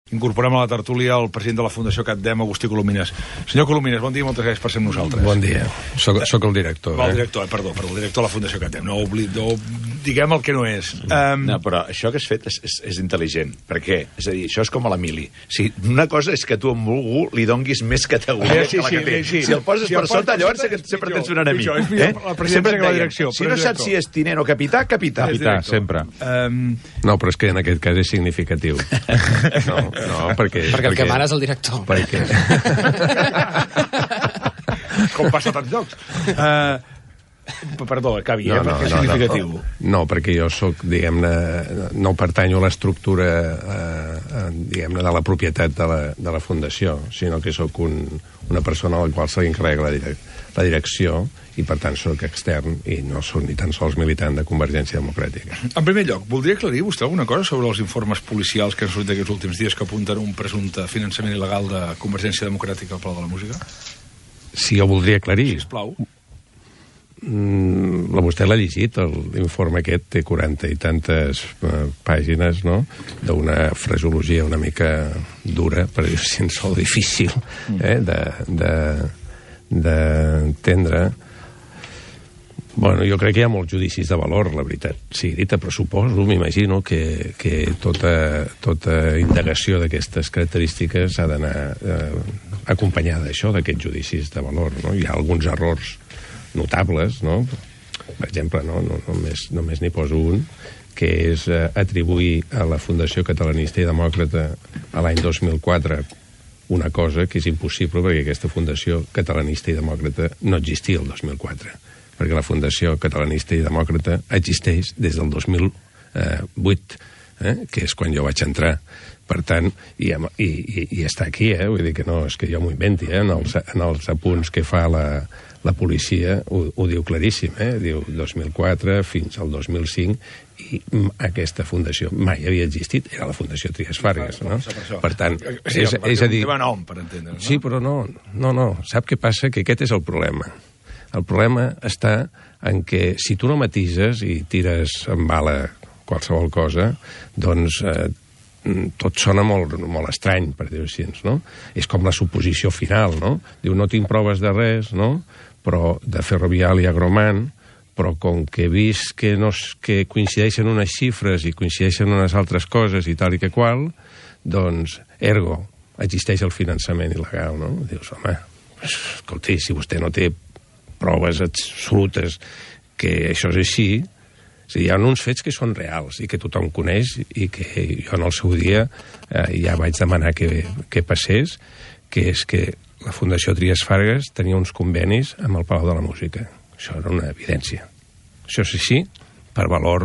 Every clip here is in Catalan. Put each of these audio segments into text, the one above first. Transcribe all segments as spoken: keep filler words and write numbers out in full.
Incorporem a la tertúlia el president de la Fundació CatDem, Agustí Colomines. Senyor Colomines, bon dia i moltes gràcies per ser amb nosaltres. Bon dia. Soc, soc el director. El eh? director, eh? perdó, perdó, el director de la Fundació CatDem. No, oblit, no diguem el que no és. Um... No, però això que has fet és, és, és intel·ligent. Per què? És a dir, això és com a la mili. Si una cosa és que tu amb algú li donguis més categoria eh, sí, que la que té. Sí, sí. Si el poses si per sota, llavors que sempre tens un enemic. Pitjor, és eh? la presidència que la direcció. Si no saps si és tinent o capità, capità. Capità, sempre. Um... No, però és que en aquest cas és significatiu. No, no, perquè... Perquè el que mana és el director. Perquè... Com passa a tants llocs. Uh, perdó, acabi, no, eh, perquè no, és significatiu. No, no, no, perquè jo soc, diguem-ne, no pertanyo a l'estructura, eh, diguem-ne, de la propietat de la, de la Fundació, sinó que sóc un, una persona a la qual se li encarrega la, direc la direcció i, per tant, sóc extern i no sóc ni tan sols militant de Convergència Democràtica. En primer lloc, voldria aclarir vostè alguna cosa sobre els informes policials que han sortit aquests últims dies que apunten un presumpte finançament il·legal de Convergència Democràtica al Palau de la Música? Si jo voldria aclarir... Sisplau. Mm, la, vostè l'ha llegit, l'informe aquest té quaranta i tantes eh, pàgines, no?, d'una fraseologia una mica dura, per dir-ho sense el difícil, eh, de... de d'entendre. Bueno, jo crec que hi ha molts judicis de valor, la veritat. Sí, dit a pressuposo, m'imagino que, que tota, tota indagació d'aquestes característiques ha d'anar eh, acompanyada d'això, d'aquests judicis de valor, no? Hi ha alguns errors notables, no? Per exemple, no? No, només, només n'hi poso un, que és eh, atribuir a la Fundació Catalanista i Demòcrata a l'any dos mil quatre una cosa que és impossible perquè aquesta Fundació Catalanista i Demòcrata no existia el dos mil quatre, perquè la Fundació Catalanista i Demòcrata existeix des del dos mil vuit, eh, que és quan jo vaig entrar. Per tant, i, i, i, i està aquí, eh? Vull dir que no, és que jo m'ho inventi, eh? En els, en els apunts que fa la, la policia ho, ho diu claríssim, eh? Diu dos mil quatre fins al dos mil cinc, i aquesta fundació mai havia existit, era la Fundació Trias Fargas, no? Per tant, sí, és, és a dir... nom, per entendre, no? Sí, però no, no, no. Sap què passa? Que aquest és el problema. El problema està en que si tu no matises i tires en bala qualsevol cosa, doncs eh, tot sona molt, molt estrany, per dir-ho així, no? És com la suposició final, no? Diu, no tinc proves de res, no? Però de Ferrovial i Agromant, però com que he vist que, no, que coincideixen unes xifres i coincideixen unes altres coses i tal i que qual, doncs, ergo, existeix el finançament il·legal, no? Dius, home, escolti, si vostè no té proves absolutes que això és així, és a dir, hi ha uns fets que són reals i que tothom coneix i que jo en el seu dia eh, ja vaig demanar que, que passés, que és que la Fundació Trias Fargas tenia uns convenis amb el Palau de la Música. Això era una evidència. Això és així, per valor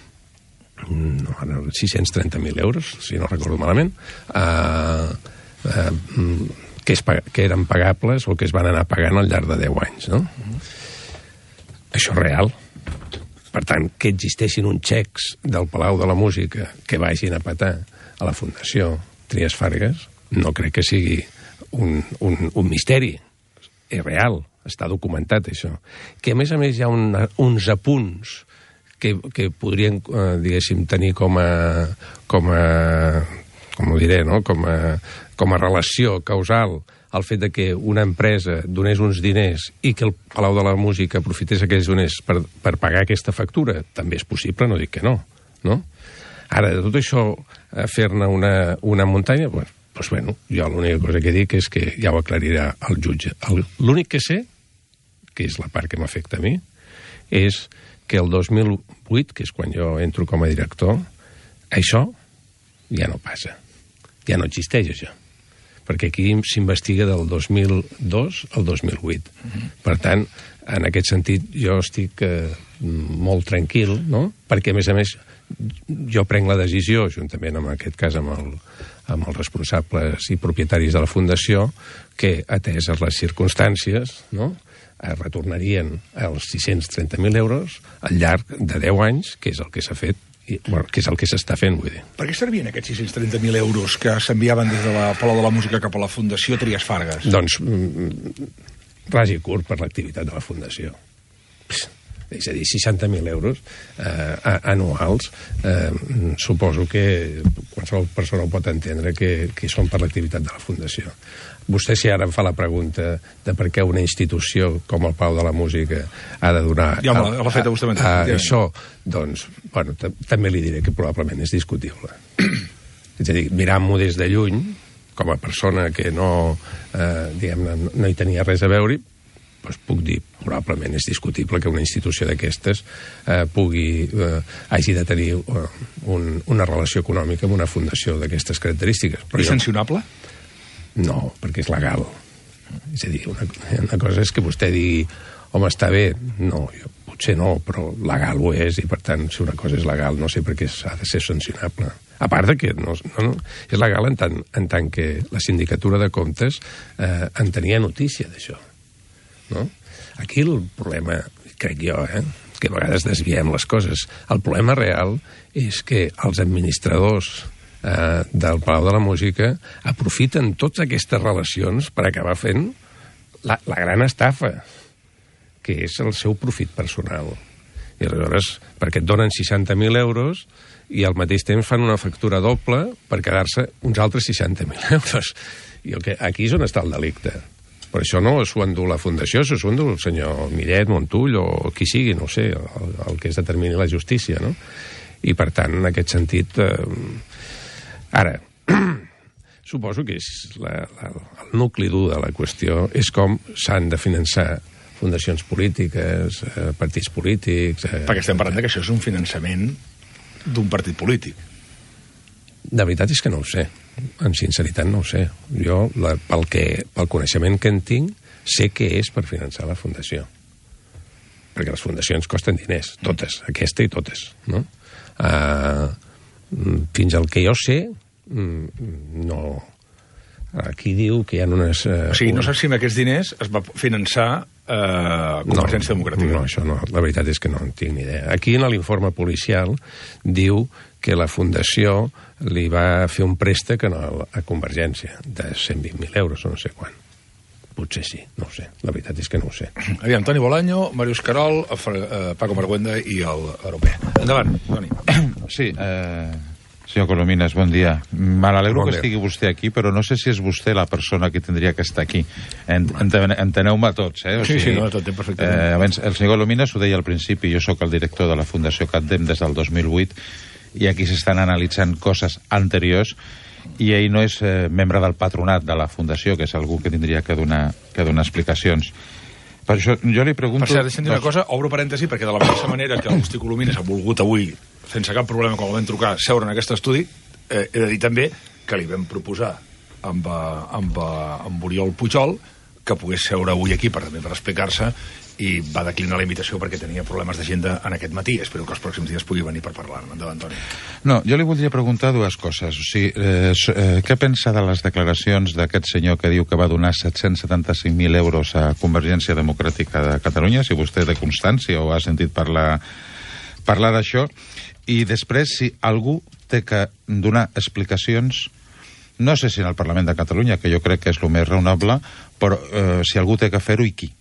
no, sis-cents trenta mil euros, si no recordo malament, eh, eh, que, es, que eren pagables o que es van anar pagant al llarg de deu anys. No? Mm-hmm. Això és real. Per tant, que existeixin uns xecs del Palau de la Música que vagin a petar a la Fundació Trias Fargas, no crec que sigui un, un, un misteri. És real. Està documentat, això. Que, a més a més, hi ha una, uns apunts que, que podrien, eh, diguéssim, tenir com a, com a, com ho diré, no? com a, com a relació causal el fet de que una empresa donés uns diners i que el Palau de la Música aprofités aquells diners per, per pagar aquesta factura. També és possible, no dic que no. no? Ara, de tot això, fer-ne una, una muntanya... Bueno, doncs, bueno, jo l'única cosa que dic és que ja ho aclarirà el jutge. L'únic que sé, que és la part que m'afecta a mi, és que el dos mil vuit, que és quan jo entro com a director, això ja no passa. Ja no existeix, això. Perquè aquí s'investiga del dos mil dos al dos mil vuit. Uh-huh. Per tant, en aquest sentit, jo estic eh, molt tranquil, no? Perquè, a més a més, jo prenc la decisió, juntament en aquest cas amb, el, amb els responsables i propietaris de la Fundació, que, ateses les circumstàncies, no?, retornarien els sis-cents trenta mil euros al llarg de deu anys, que és el que s'ha fet, i, bueno, que és el que s'està fent, vull dir. Per què servien aquests sis-cents trenta mil euros que s'enviaven des de la Palau de la Música cap a la Fundació Trias Fargas? Doncs, ras i curt per l'activitat de la Fundació. És a dir, seixanta mil euros eh, anuals. Eh, suposo que qualsevol persona ho pot entendre que, que són per l'activitat de la Fundació. Vostè, si ara em fa la pregunta de per què una institució com el Palau de la Música ha de donar... Ja me l'ha fet a vostè mentre. A, a això, doncs, bueno, també li diré que probablement és discutible. És a dir, mirant-m'ho des de lluny, com a persona que no, eh, diguem-ne, no hi tenia res a veure, doncs puc dir, probablement és discutible que una institució d'aquestes eh, pugui, eh, hagi de tenir uh, un, una relació econòmica amb una fundació d'aquestes característiques. Però és sancionable? No, perquè és legal. És a dir, una, una cosa és que vostè digui, home, està bé, no, jo, potser no, però legal ho és, i per tant, si una cosa és legal, no sé per què ha de ser sancionable. A part de que no, no, no, és legal en tant, en tant que la Sindicatura de Comptes eh, en tenia notícia d'això. No? Aquí el problema, crec jo, eh, que a vegades desviem les coses, el problema real és que els administradors eh, del Palau de la Música aprofiten totes aquestes relacions per acabar fent la, la gran estafa, que és el seu profit personal. I aleshores, perquè et donen seixanta mil euros i al mateix temps fan una factura doble per quedar-se uns altres seixanta mil euros. I el que, aquí és on està el delicte. Per això no s'ho endú la Fundació, s'ho endú el senyor Millet, Montull o qui sigui, no sé, el, el que es determini la justícia, no? I, per tant, en aquest sentit... Eh, ara, suposo que és la, la, el nucli dur de la qüestió és com s'han de finançar fundacions polítiques, eh, partits polítics... Eh, Perquè estem parlant que això és un finançament d'un partit polític. De veritat és que no ho sé. En sinceritat no ho sé. Jo, la, pel, que, pel coneixement que en tinc, sé que és per finançar la Fundació. Perquè les fundacions costen diners, totes, aquesta i totes, no? Uh, fins al que jo sé, no... Aquí diu que hi ha unes... Uh, o sigui, no saps si amb aquests diners es va finançar eh, Convergència no, Democràtica. No, això no. La veritat és que no en tinc ni idea. Aquí, en l'informe policial, diu que la Fundació li va fer un préstec a, a Convergència de cent vint mil euros, o no sé quan. Potser sí, no ho sé. La veritat és que no ho sé. Aviam, Toni Bolaño, Màrius Carol, Paco Marguenda i el europeu. Endavant, Toni. Sí, eh... senyor Colomines, bon dia. Me n'alegro bon que estigui vostè aquí, però no sé si és vostè la persona que tindria que estar aquí. Enteneu-me tots, eh? O sí, sigui, sí, no, tot perfectament. Eh, abans, el senyor Colomines ho deia al principi, jo sóc el director de la Fundació CatDem des del dos mil vuit, i aquí s'estan analitzant coses anteriors, i ell no és eh, membre del patronat de la Fundació, que és algú que tindria que donar, que donar explicacions. Per això jo li pregunto... Per cert, deixa'm dir una cosa, obro parèntesi, perquè de la mateixa manera que l'Agustí Colomines ha volgut avui, sense cap problema, quan el vam trucar, seure en aquest estudi, eh, he de dir també que li vam proposar amb, amb, amb Oriol Pujol que pogués seure avui aquí per, també per explicar-se, i va declinar la invitació perquè tenia problemes d'agenda en aquest matí. Espero que els pròxims dies pugui venir per parlar-ne. Endavant, Toni. No, jo li voldria preguntar dues coses. O sigui, eh, eh, què pensa de les declaracions d'aquest senyor que diu que va donar set-cents setanta-cinc mil euros a Convergència Democràtica de Catalunya, si vostè té constància o ha sentit parlar, parlar d'això? I després, si algú té que donar explicacions, no sé si en el Parlament de Catalunya, que jo crec que és el més raonable, però eh, si algú té que fer-ho, i qui?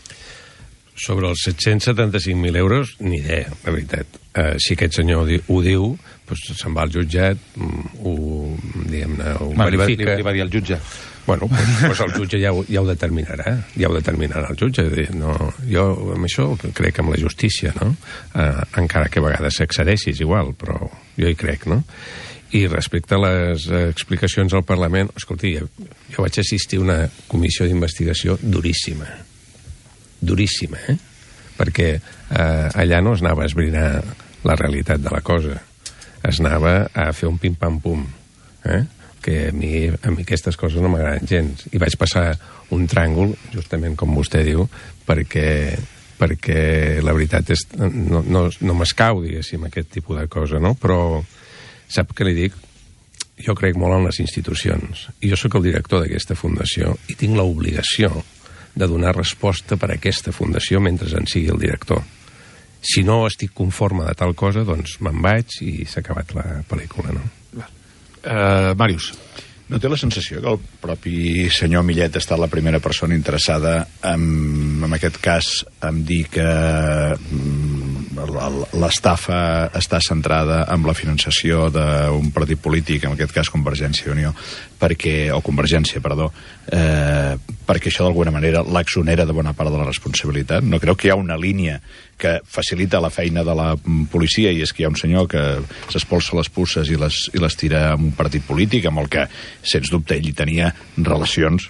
Sobre els set-cents setanta-cinc mil euros, ni idea, la veritat. Uh, si aquest senyor di ho diu, doncs se'n va al jutjat, ho, diguem-ne, ho Ma, verifica. Li va, li va dir el jutge. Bueno, doncs el jutge ja ho, ja ho determinarà, ja ho determinarà el jutge. No, jo amb això crec amb la justícia, no? Uh, encara que a vegades s'excedeixi, és igual, però jo hi crec, no? I respecte a les explicacions al Parlament, escolti, jo, jo vaig assistir a una comissió d'investigació duríssima, duríssima, eh? Perquè eh, allà no es anava a esbrinar la realitat de la cosa, es anava a fer un pim-pam-pum, eh? Que a mi, a mi aquestes coses no m'agraden gens. I vaig passar un tràngol, justament com vostè diu, perquè, perquè la veritat és, no, no, no m'escau, diguéssim, aquest tipus de cosa, no? Però sap què li dic? Jo crec molt en les institucions, i jo sóc el director d'aquesta fundació i tinc l'obligació de donar resposta per a aquesta fundació mentre en sigui el director. Si no estic conforme de tal cosa, doncs me'n vaig i s'ha acabat la pel·lícula, no? Uh, Màrius. No té la sensació que el propi senyor Millet ha estat la primera persona interessada en, en aquest cas, en dir que l'estafa està centrada en la financiació d'un partit polític, en aquest cas Convergència i Unió, perquè, o Convergència, perdó, eh, perquè això d'alguna manera l'exonera de bona part de la responsabilitat. No creu que hi ha una línia que facilita la feina de la policia, i és que hi ha un senyor que s'espolsa les puces i les, i les tira amb un partit polític amb el que, sens dubte, ell hi tenia relacions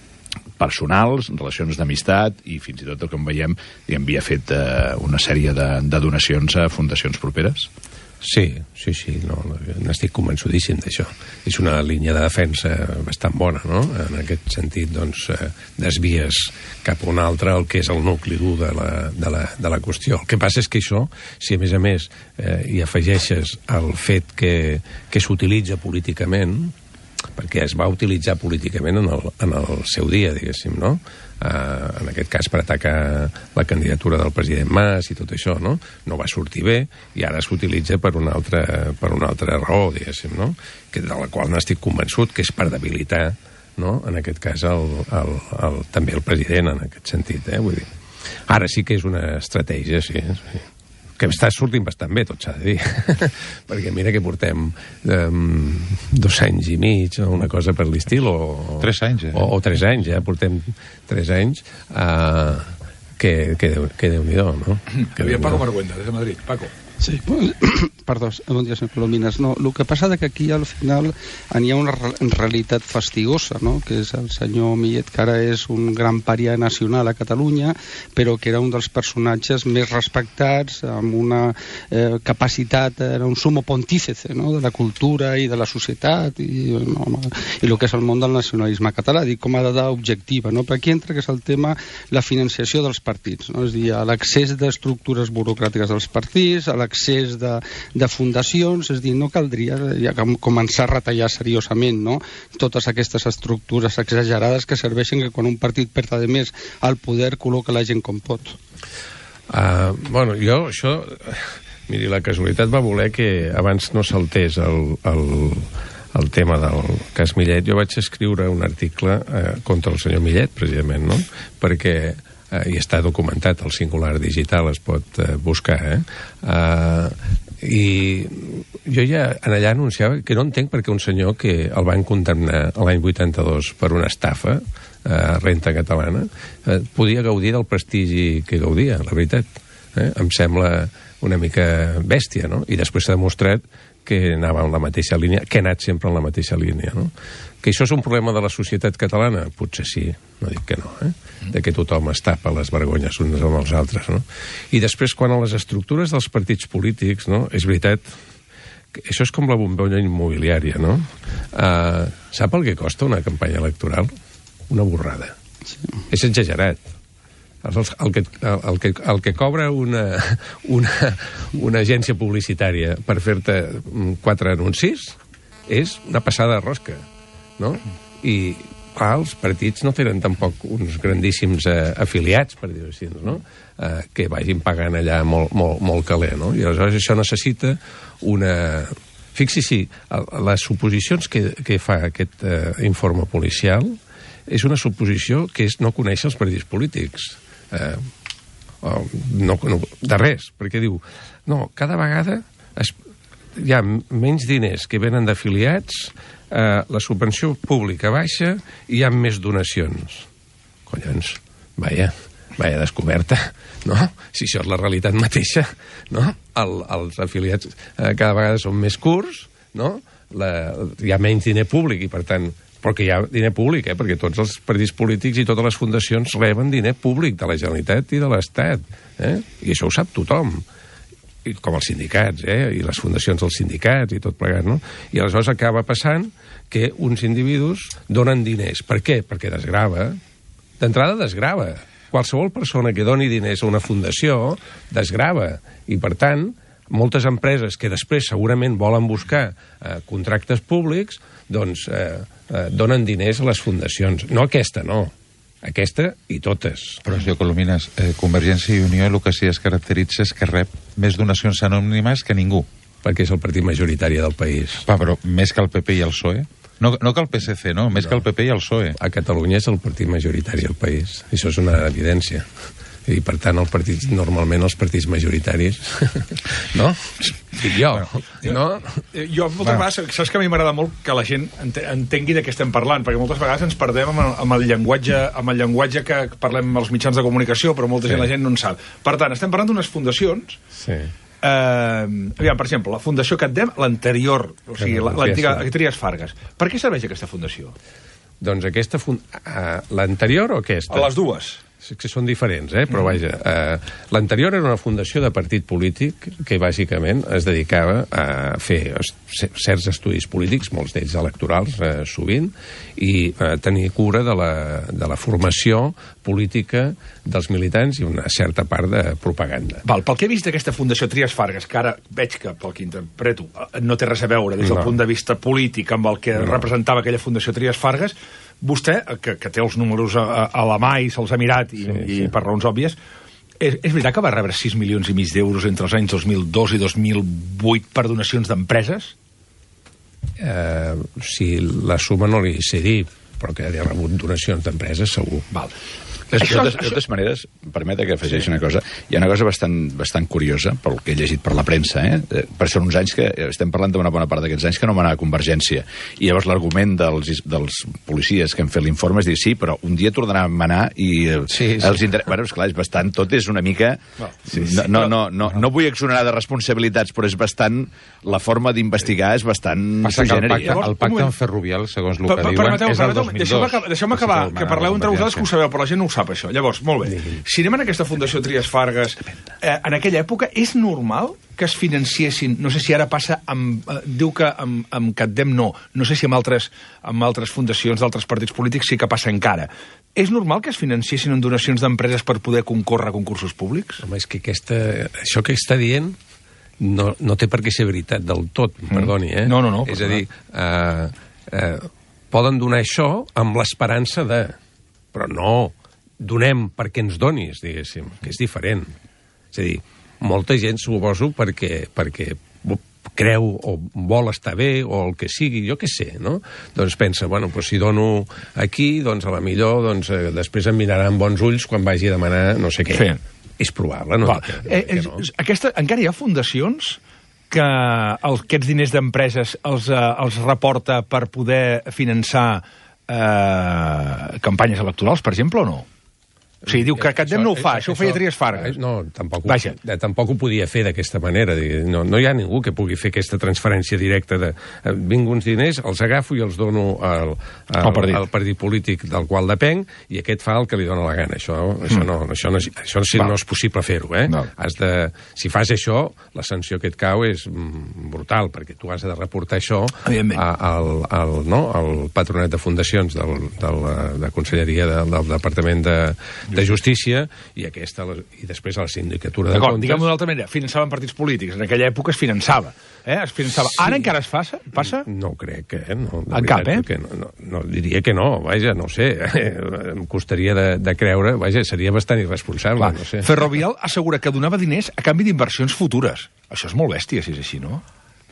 personals, relacions d'amistat, i fins i tot, com veiem, hi havia fet eh, una sèrie de, de donacions a fundacions properes? Sí, sí, sí, no, n'estic convençudíssim d'això. És una línia de defensa bastant bona, no? En aquest sentit, doncs, eh, desvies cap a un altre el que és el nucli dur de la, de la, de la qüestió. El que passa és que això, si a més a més eh, hi afegeixes el fet que, que s'utilitza políticament, perquè es va utilitzar políticament en el, en el seu dia, diguéssim, no? Uh, en aquest cas per atacar la candidatura del president Mas i tot això, no? No va sortir bé i ara s'utilitza per una altra, per una altra raó, diguéssim, no? Que, de la qual n'estic convençut que és per debilitar, no? En aquest cas el, el, el, també el president, en aquest sentit, eh? Vull dir, ara sí que és una estratègia, sí, sí. Que està sortint bastant bé, tot s'ha de dir. Perquè mira que portem um, dos anys i mig, o una cosa per l'estil, o... Tres anys, eh? O, o tres anys, eh? Portem tres anys. Uh, que, que, que Déu-n'hi-do, no? Que havia Paco Marguenda, des de Madrid. Paco. Sí, perdó, bon dia, senyor Colomines. No, el que passa és que aquí al final hi ha una realitat fastigosa, no? Que és el senyor Millet, que ara és un gran parià nacional a Catalunya, però que era un dels personatges més respectats, amb una eh, capacitat, era un sumo pontífice, no? De la cultura i de la societat i, no, i el que és el món del nacionalisme català, dic com a dada objectiva, no? Però aquí entra que és el tema la financiació dels partits, no? És a dir, l'accés d'estructures burocràtiques dels partits, a l'accés de, de fundacions, és a dir, no caldria ja començar a retallar seriosament, no? Totes aquestes estructures exagerades que serveixen que quan un partit perd de més al poder col·loca la gent com pot. Uh, bueno, jo això... Miri, la casualitat va voler que abans no saltés el, el, el tema del cas Millet. Jo vaig escriure un article eh, contra el senyor Millet, precisament, no? Perquè Uh, i està documentat, el Singular Digital es pot uh, buscar, eh? Uh, i jo ja en allà anunciava que no entenc perquè un senyor que el van condemnar l'any vuitanta-dos per una estafa, uh, renta catalana, uh, podia gaudir del prestigi que gaudia, la veritat. Eh? Em sembla una mica bèstia, no? I després s'ha demostrat que anava en la mateixa línia, que ha anat sempre en la mateixa línia, no? Que això és un problema de la societat catalana? Potser sí, no dic que no, eh? De que tothom es tapa les vergonyes uns amb els altres, no? I després, quan a les estructures dels partits polítics, no? És veritat, que això és com la bombolla immobiliària, no? Uh, sap el que costa una campanya electoral? Una borrada. Sí. És exagerat. El, el, que, el, que, el que cobra una, una, una agència publicitària per fer-te quatre anuncis és una passada de rosca, no? I clar, els partits no tenen tampoc uns grandíssims eh, afiliats, per dir-ho així, no? Eh, que vagin pagant allà molt, molt, molt caler, no? I aleshores això necessita una... Fixi-s'hi, les suposicions que, que fa aquest eh, informe policial és una suposició que és no conèixer els partits polítics. Eh, no, no, de res, perquè diu, no, cada vegada es, hi ha menys diners que venen d'afiliats, eh, la subvenció pública baixa i hi ha més donacions. Collons, vaja, vaja descoberta, no? Si això és la realitat mateixa, no? El, els afiliats eh, cada vegada són més curts, no? La, hi ha menys diner públic i, per tant, però que hi ha diner públic, eh? Perquè tots els partits polítics i totes les fundacions reben diner públic de la Generalitat i de l'Estat, eh? I això ho sap tothom, I, com els sindicats, eh? I les fundacions dels sindicats i tot plegat, no? I aleshores acaba passant que uns individus donen diners. Per què? Perquè desgrava. D'entrada desgrava. Qualsevol persona que doni diners a una fundació desgrava. I, per tant, moltes empreses que després segurament volen buscar eh, contractes públics, doncs eh, eh, donen diners a les fundacions. No aquesta, no. Aquesta i totes. Però, senyor Colomines, eh, Convergència i Unió el que sí es caracteritza és que rep més donacions anònimes que ningú. Perquè és el partit majoritari del país. Va, però més que el P P i el P S O E? No, no que el P S C, no, més no. Que el P P i el P S O E. A Catalunya és el partit majoritari del país. Això és una evidència. I, per tant, els partits, normalment els partits majoritaris, no? Dic jo, no? Jo, moltes vegades, saps que a mi m'agrada molt que la gent entengui de què estem parlant, perquè moltes vegades ens perdem amb el, amb el llenguatge amb el llenguatge que parlem als mitjans de comunicació, però molta gent, sí. La gent no en sap. Per tant, estem parlant d'unes fundacions. Sí. Eh, aviam, per exemple, la Fundació CatDem, l'anterior, o sigui, l'antiga Trias Fargas. Per què serveix aquesta fundació? Doncs aquesta... Fun... Uh, l'anterior o aquesta? A les dues. Que són diferents, eh? Però vaja, eh, l'anterior era una fundació de partit polític que bàsicament es dedicava a fer certs estudis polítics, molts d'ells electorals, eh, sovint, i eh, tenir cura de la, de la formació política dels militants i una certa part de propaganda. Val, pel que he vist d'aquesta Fundació Trias Fargas, que ara veig que, pel que interpreto, no té res a veure des del no. punt de vista polític amb el que no. representava aquella Fundació Trias Fargas, vostè, que, que té els números a, a la mà i se'ls ha mirat, i, sí, sí. i per raons òbvies, és, és veritat que va rebre sis milions i mig d'euros entre els anys dos mil dos i dos mil vuit per donacions d'empreses? Eh, si la suma no li sé dir, però que ha rebut donacions d'empreses, segur. Val. De totes, de totes maneres, permeta que afegeixi una cosa. Hi ha una cosa bastant, bastant curiosa, pel que he llegit per la premsa, eh? Per són uns anys que, estem parlant d'una bona part d'aquests anys que no manava Convergència. I llavors l'argument dels, dels policies que han fet l'informe és dir, sí, però un dia tornarà a manar i sí, sí. els inter... Bueno, esclar, és bastant, tot és una mica... No, sí, sí, no, no, no, no, no vull exonerar de responsabilitats, però és bastant... La forma d'investigar és bastant... Passa que el pacte, el pacte amb Ferrovial, segons el que diuen, permeteu, és el dos mil dos. Deixeu-me acabar, que parleu entre vosaltres que ho sabeu, però la gent no ho sap, això. Llavors, molt bé. Si anem en aquesta Fundació Trias Fargas, eh, en aquella època, és normal que es financiessin, no sé si ara passa amb, eh, diu que amb, amb CatDem no, no sé si amb altres, amb altres fundacions d'altres partits polítics sí que passa encara. És normal que es financiessin amb donacions d'empreses per poder concórrer a concursos públics? Home, és que aquesta, això que està dient no, no té per què ser veritat del tot, mm. perdoni, eh? No, no, no. És a dir, eh, eh, poden donar això amb l'esperança de... Però no, donem perquè ens donis, diguéssim, que és diferent. És a dir, molta gent suposo perquè, perquè creu o vol estar bé o el que sigui, jo què sé, no? Doncs pensa, bueno, però si dono aquí, doncs a la millor, doncs, eh, després em miraran bons ulls quan vagi a demanar no sé què. Sí. És probable, no? Que, eh, que no. Aquesta, encara hi ha fundacions que el, aquests diners d'empreses els, eh, els reporta per poder finançar eh, campanyes electorals, per exemple, o no? O sigui, diu que CatDem no ho fa, això, això ho feia Trias Fargas. No, tampoc ho, eh, tampoc ho podia fer d'aquesta manera. No, no hi ha ningú que pugui fer aquesta transferència directa de eh, vinc uns diners, els agafo i els dono al, al, al, partit. al partit polític del qual depenc i aquest fa el que li dona la gana. Això, mm. això, no, això, no, això sí, no és possible fer-ho. Eh? No. Has de, si fas això, la sanció que et cau és mm, brutal, perquè tu has de reportar això a, al, al, no, al patronat de fundacions del, del, de Conselleria del, del Departament de de Justícia, i aquesta i després a la Sindicatura de Comptes. Diguem-ho d'una altra manera, finançaven partits polítics. En aquella època es finançava. Eh? Es finançava. Sí. Ara encara es passa? Passa? No crec, eh? No, en cap, eh? Que no, no, no, diria que no, vaja, no sé. Em costaria de, de creure, vaja, seria bastant irresponsable. Clar. No sé. Ferrovial assegura que donava diners a canvi d'inversions futures. Això és molt bèstia, si és així, no?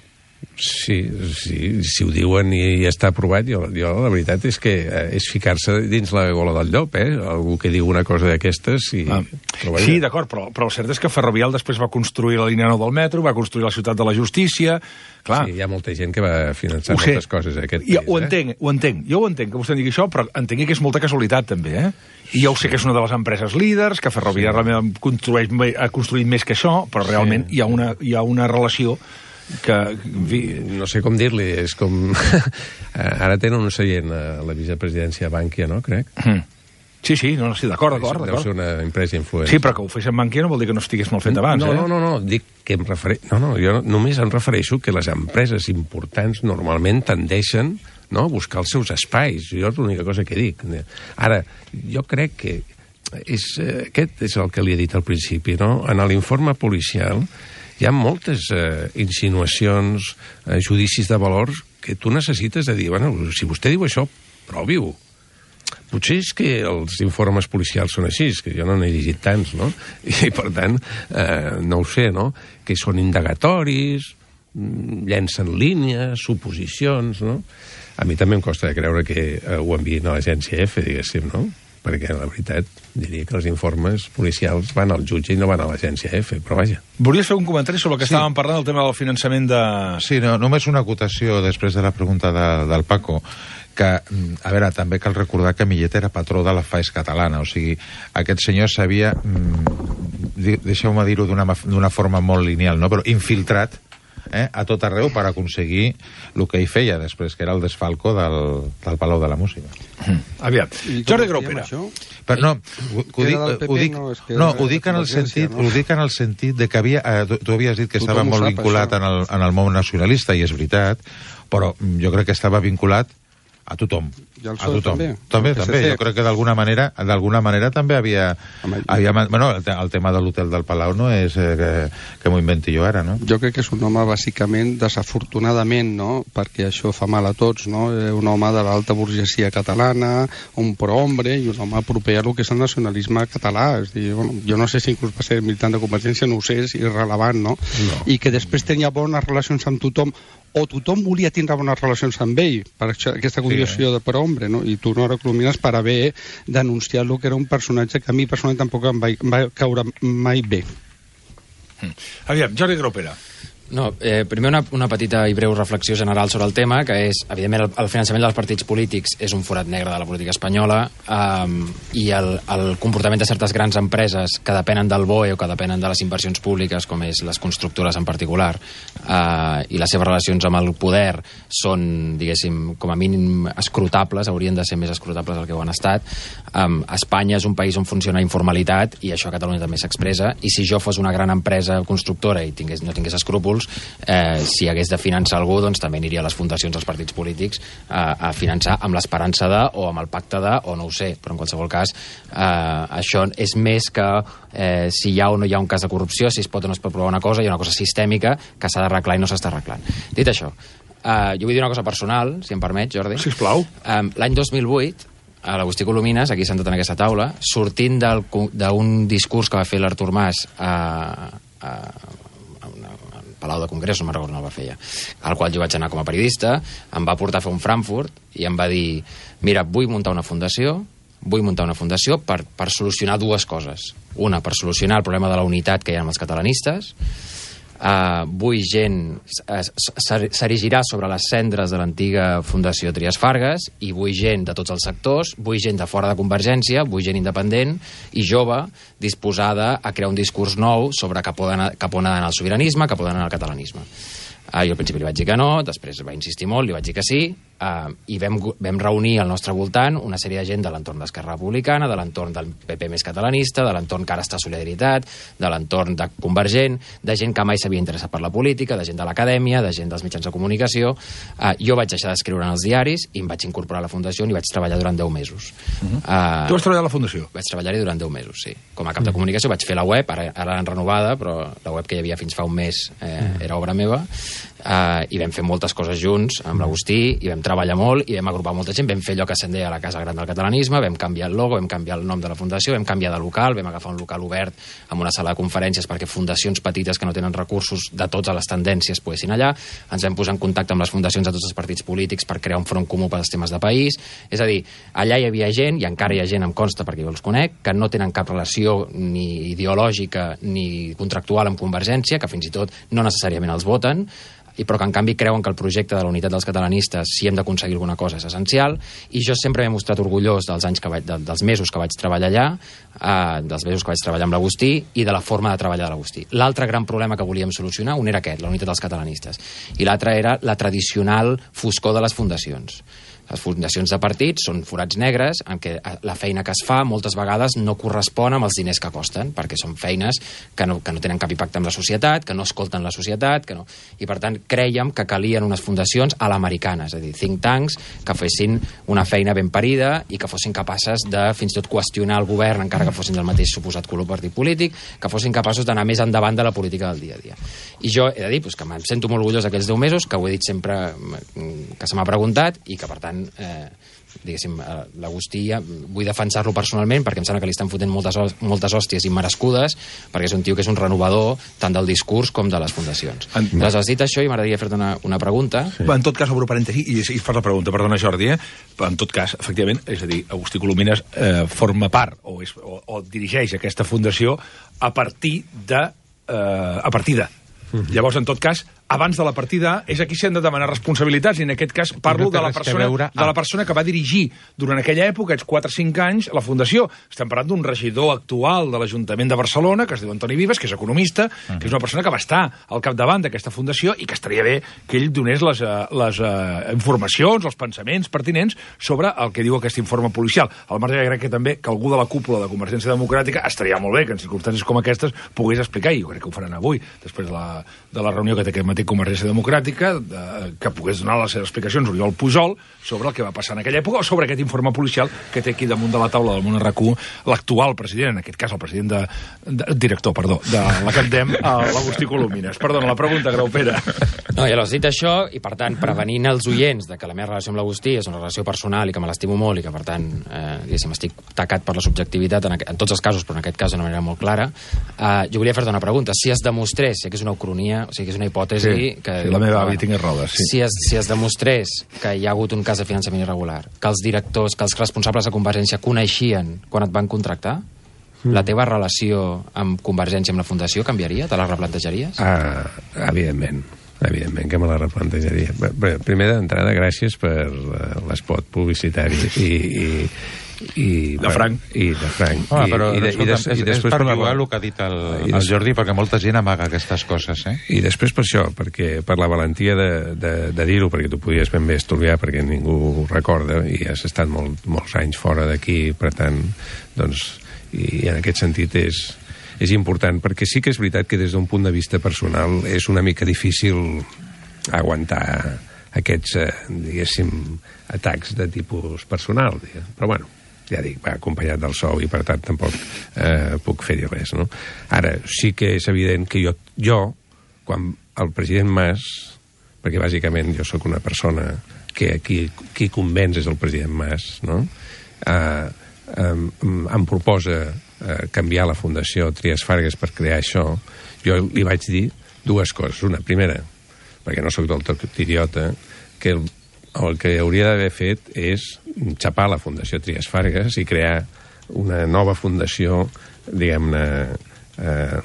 Sí, sí, si ho diuen i, i està aprovat, jo, jo la veritat és que eh, és ficar-se dins la gola del llop, eh? Algú que diu una cosa d'aquestes i... Ah. Sí, d'acord, però, però el cert és que Ferrovial després va construir la línia nou del metro, va construir la ciutat de la justícia... Clar. Sí, hi ha molta gent que va finançar ho moltes sé. coses a aquest país. Jo ho entenc, eh? ho entenc. Jo ho entenc, que vostè digui això, però entenc que és molta casualitat, també, eh? I jo ho sé que és una de les empreses líders, que Ferrovial sí. realment construeix, ha construït més que això, però realment sí. hi, ha una, hi ha una relació que... No sé com dir-li, és com... Ara tenen un seient a la vicepresidència de Bankia, no, crec? Mm. Sí, sí, no, sí, d'acord, d'acord. Deu ser una empresa influent. Sí, però que ho fes en Bankia no vol dir que no estigués molt fet abans, no, eh? No, no, no, dic que em refereixo... No, no, jo només em refereixo que les empreses importants normalment tendeixen, no, a buscar els seus espais. Jo és l'única cosa que dic. Ara, jo crec que és, aquest és el que li he dit al principi, no? En l'informe policial hi ha moltes eh, insinuacions, eh, judicis de valors que tu necessites de dir, bueno, si vostè diu això, provi-ho. Potser és que els informes policials són així, que jo no n'he llegit tants, no? I, per tant, eh, no ho sé, no? Que són indagatoris, llencen línies, suposicions, no? A mi també em costa de creure que eh, ho enviïn a l'agència F, diguéssim, no? perquè la veritat diria que els informes policials van al jutge i no van a l'agència F, però vaja. Volies fer un comentari sobre el que Sí. estàvem parlant, el tema del finançament de... Sí, no, només una acotació després de la pregunta de, del Paco, que, a veure, també cal recordar que Millet era patró de la F A E S catalana, o sigui, aquest senyor s'havia, mm, deixeu-me dir-ho d'una d'una forma molt lineal, no? Però infiltrat eh, a tot arreu per aconseguir el que hi feia després, que era el desfalco del, del Palau de la Música. Mm. Aviam. I com Jordi ho diem, Graupera. això? Però no, ho, ho, dic, Era del P P, ho dic, no, és que no, era ho dic en el Convergència, sentit, no? ho dic en el sentit de que havia, eh, tu, tu havies dit que Tothom estava ho molt sap, vinculat això. en el, en el món nacionalista, i és veritat, però jo crec que estava vinculat a tothom. I al A PSOE tothom. també? També, Al P S C? també. Jo crec que d'alguna manera, d'alguna manera també havia... Home, havia bueno, el, te, el tema de l'hotel del Palau no és eh, que, que m'ho inventi jo ara, no? Jo crec que és un home, bàsicament, desafortunadament, no?, perquè això fa mal a tots, no?, Eh, un home de l'alta burgesia catalana, un prohombre i un home proper a lo que és el nacionalisme català. És dir, bueno, jo no sé si inclús va ser militant de Convergència, no ho sé, és irrellevant, no? no? I que després tenia bones relacions amb tothom, o tothom volia tindre bones relacions amb ell, per això, aquesta condició sí, eh? de prohombre, no? I tu no recomines per haver denunciat lo que era un personatge que a mi personalment tampoc em va, em va caure mai bé. Mm. Aviam, Jordi Graupera. No, eh, primer una, una petita i breu reflexió general sobre el tema, que és, evidentment, el, el finançament dels partits polítics és un forat negre de la política espanyola, um, i el, el comportament de certes grans empreses que depenen del B O E o que depenen de les inversions públiques, com és les constructores en particular, uh, i les seves relacions amb el poder són, diguéssim, com a mínim escrutables, haurien de ser més escrutables del que ho han estat. Um, Espanya és un país on funciona informalitat, i això a Catalunya també s'expressa, i si jo fos una gran empresa constructora i tingués, no tingués escrúpols, Eh, si hagués de finançar algú, doncs també aniria a les fundacions dels partits polítics eh, a finançar amb l'esperança de, o amb el pacte de, o no ho sé, però en qualsevol cas eh, això és més que eh, si hi ha o no hi ha un cas de corrupció, si es pot o no es pot provar una cosa, hi ha una cosa sistèmica que s'ha d'arreglar i no s'està arreglant. Dit això, eh, jo vull dir una cosa personal, si em permet, Jordi. Sisplau. Eh, l'any dos mil vuit, a l'Agustí Colomines, aquí sentat en aquesta taula, sortint d'un discurs que va fer l'Artur Mas a, a Palau de Congrés, no me'n recordo on el va fer ja, al qual jo vaig anar com a periodista, em va portar a fer un Frankfurt i em va dir, mira, vull muntar una fundació, vull muntar una fundació per, per solucionar dues coses. Una, per solucionar el problema de la unitat que hi ha amb els catalanistes. Uh, vull gent, uh, s'erigirà sobre les cendres de l'antiga Fundació Trias Fargas, i vull gent de tots els sectors, vull gent de fora de Convergència, vull gent independent i jove, disposada a crear un discurs nou sobre cap on, cap on ha d'anar el sobiranisme, cap on ha d'anar el catalanisme. Uh, jo al principi li vaig dir que no, després va insistir molt, li vaig dir que sí, uh, i vam, vam reunir al nostre voltant una sèrie de gent de l'entorn d'Esquerra Republicana, de l'entorn del P P més catalanista, de l'entorn que ara està a Solidaritat, de l'entorn de Convergent, de gent que mai s'havia interessat per la política, de gent de l'acadèmia, de gent dels mitjans de comunicació. Uh, jo vaig deixar d'escriure en els diaris i em vaig incorporar a la Fundació i vaig treballar durant deu mesos. Uh-huh. uh, tu vas treballar a la Fundació? Vaig treballar-hi durant deu mesos, sí. Com a cap de comunicació vaig fer la web, ara, ara l'han renovada, però la web que hi havia fins fa un mes eh, era obra meva. Uh, i vam fer moltes coses junts amb l'Agustí, i vam treballar molt i vam agrupar molta gent, vam fer allò que se'n deia la Casa Gran del Catalanisme, vam canviar el logo, vam canviar el nom de la fundació, vam canviar de local, vam agafar un local obert amb una sala de conferències perquè fundacions petites que no tenen recursos de totes les tendències poguessin allà, ens vam posar en contacte amb les fundacions de tots els partits polítics per crear un front comú per als temes de país. És a dir, allà hi havia gent, i encara hi ha gent, em consta perquè jo els conec, que no tenen cap relació ni ideològica ni contractual amb Convergència, que fins i tot no necessàriament els voten, i però que en canvi creuen que el projecte de la unitat dels catalanistes, si hem d'aconseguir alguna cosa, és essencial, i jo sempre m'he mostrat orgullós dels anys que vaig, de, dels mesos que vaig treballar allà, eh, dels mesos que vaig treballar amb l'Agustí i de la forma de treballar de l'Agustí. L'altre gran problema que volíem solucionar, un era aquest, la unitat dels catalanistes, i l'altre era la tradicional foscor de les fundacions. Les fundacions de partits són forats negres en què la feina que es fa moltes vegades no correspon amb els diners que costen, perquè són feines que no, que no tenen cap impacte en la societat, que no escolten la societat, que no... i per tant crèiem que calien unes fundacions a l'americana, és a dir, think tanks que fessin una feina ben parida i que fossin capaces de fins i tot qüestionar el govern, encara que fossin del mateix suposat color partit polític, que fossin capaços d'anar més endavant de la política del dia a dia. I jo he de dir pues, que em sento molt orgullós d'aquells deu mesos, que ho he dit sempre que se m'ha preguntat, i que per tant tant, eh, diguéssim, l'Agustí vull defensar-lo personalment perquè em sembla que li estan fotent moltes, moltes hòsties immerescudes, perquè és un tio que és un renovador tant del discurs com de les fundacions. En... Aleshores, dit això, i m'agradaria fer-te una, una pregunta. Sí. En tot cas, obro parèntesi, i, i fas la pregunta, perdona Jordi, eh? En tot cas, efectivament, és a dir, Agustí Colomines eh, forma part o, és, o, o dirigeix aquesta fundació a partir de... Eh, a partir de. Mm-hmm. Llavors, en tot cas, abans de la partida és aquí s'han de demanar responsabilitats, i en aquest cas parlo no de, la persona, veure... de la persona que va dirigir durant aquella època, aquests quatre o cinc anys, la Fundació. Estem parlant d'un regidor actual de l'Ajuntament de Barcelona, que es diu Antoni Vives, que és economista, uh-huh. que és una persona que va estar al capdavant d'aquesta fundació i que estaria bé que ell donés les, les uh, informacions, els pensaments pertinents sobre el que diu aquest informe policial. Al marge, crec que també que algú de la cúpula de Convergència Democràtica estaria molt bé que en circumstàncies com aquestes pogués explicar, i jo crec que ho faran avui, després de la, de la reunió que té aquest matí Convergència Democràtica, de, que pogués donar les seves explicacions Oriol Pujol sobre el que va passar en aquella època o sobre aquest informe policial que té aquí damunt de la taula del Món R Q l'actual president, en aquest cas el president de, de director, perdó, de la Capdem, l'Agustí Colomines. Perdona, la pregunta, Grau Pere. No, ja l'has dit això, i per tant, prevenint els oients de que la meva relació amb l'Agustí és una relació personal i que me l'estimo molt i que per tant, eh, diguéssim, estic tacat per la subjectivitat en, en tots els casos, però en aquest cas d'una manera molt clara, eh, jo volia fer-te una pregunta. Si es demostrés, sé que és una ucronia, o sigui que és una hipòtesi... Sí. Que, sí, la meva àvia tingués rodes, sí. Si es, si es demostrés que hi ha hagut un cas de finançament irregular, que els directors, que els responsables de Convergència coneixien quan et van contractar, mm. la teva relació amb Convergència, amb la Fundació, canviaria? Te la replantejaries? Ah, evidentment. Evidentment que me la replantejaria. Bé, primer d'entrada, gràcies per l'espot publicitari i... i i de Frank i de Frank ah, però, i, i, de, escolta, i, des, és, i després és per per jugar la... el que ha dit el, el Jordi, perquè molta gent amaga aquestes coses, eh? I després per això, perquè per la valentia de, de, de dir-ho, perquè tu podies ben bé estudiar perquè ningú ho recorda i has estat molt, molts anys fora d'aquí, per tant, doncs, i en aquest sentit és, és important, perquè sí que és veritat que des d'un punt de vista personal és una mica difícil aguantar aquests, eh, diguéssim, atacs de tipus personal, però bueno, ja dic, va acompanyat del sou i per tant tampoc eh, puc fer-hi res, no? Ara, sí que és evident que jo, jo quan el president Mas, perquè bàsicament jo sóc una persona que qui, qui convenç és el president Mas, no? Eh, eh, em proposa eh, canviar la Fundació Trias Fargas per crear això, jo li vaig dir dues coses. Una, primera, perquè no sóc del tot idiota, que el el que hauria d'haver fet és xapar la Fundació Trias Fargas i crear una nova fundació, diguem-ne, eh,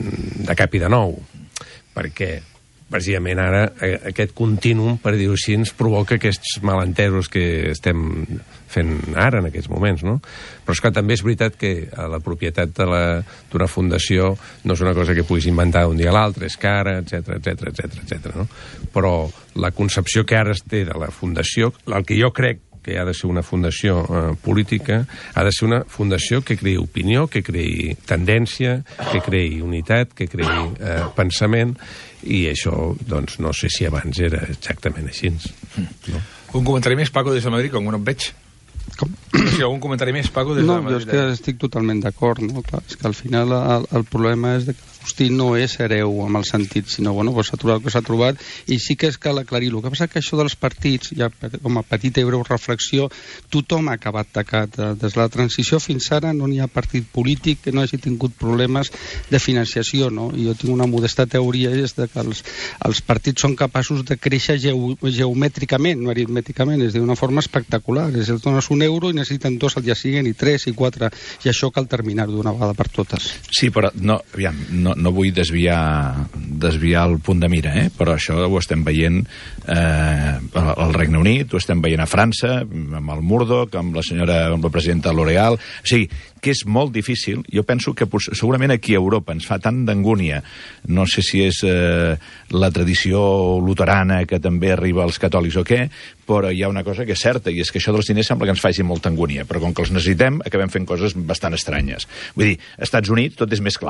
de cap i de nou. Perquè, precisament ara, aquest contínum, per dir-ho així, ens provoca aquests malentesos que estem fent ara, en aquests moments, no? Però és que també és veritat que la propietat d'una fundació no és una cosa que puguis inventar d'un dia a l'altre, és cara, etcètera, etcètera, etcètera, etcètera, no? Però la concepció que ara es té de la fundació, el que jo crec que ha de ser una fundació eh, política, ha de ser una fundació que creï opinió, que creï tendència, que creï unitat, que creï eh, pensament, i això, doncs, no sé si abans era exactament així. No? Un comentari més, Paco, des de Madrid, com no et veig. Com? Sí, algun comentari més, Paco, des no, de Madrid? No, jo és que estic totalment d'acord, no? Clar, és que al final el, el problema és de que Agustí no és hereu amb el sentit, sinó, bueno, pues s'ha trobat el que s'ha trobat, i sí que és cal aclarir-lo. El que passa que això dels partits, ja com a petita i breu reflexió, tothom ha acabat tacat. Des de la transició fins ara no n'hi ha partit polític que no hagi tingut problemes de financiació, no? I jo tinc una modesta teoria, és de que els, els partits són capaços de créixer geo, geomètricament, no aritmèticament, és d'una forma espectacular. És el dones un euro i necessiten dos al dia següent, i tres, i quatre, i això cal terminar d'una vegada per totes. Sí, però no, aviam, no, no vull desviar, desviar el punt de mira, eh? Però això ho estem veient eh, al Regne Unit, ho estem veient a França, amb el Murdoch, amb la senyora, amb la presidenta L'Oréal. O sigui, que és molt difícil. Jo penso que segurament aquí a Europa ens fa tant d'angúnia, no sé si és eh, la tradició luterana que també arriba als catòlics o què, però hi ha una cosa que és certa, i és que això dels diners sembla que ens faci molta angúnia, però com que els necessitem acabem fent coses bastant estranyes. Vull dir, als Estats Units tot és més clar,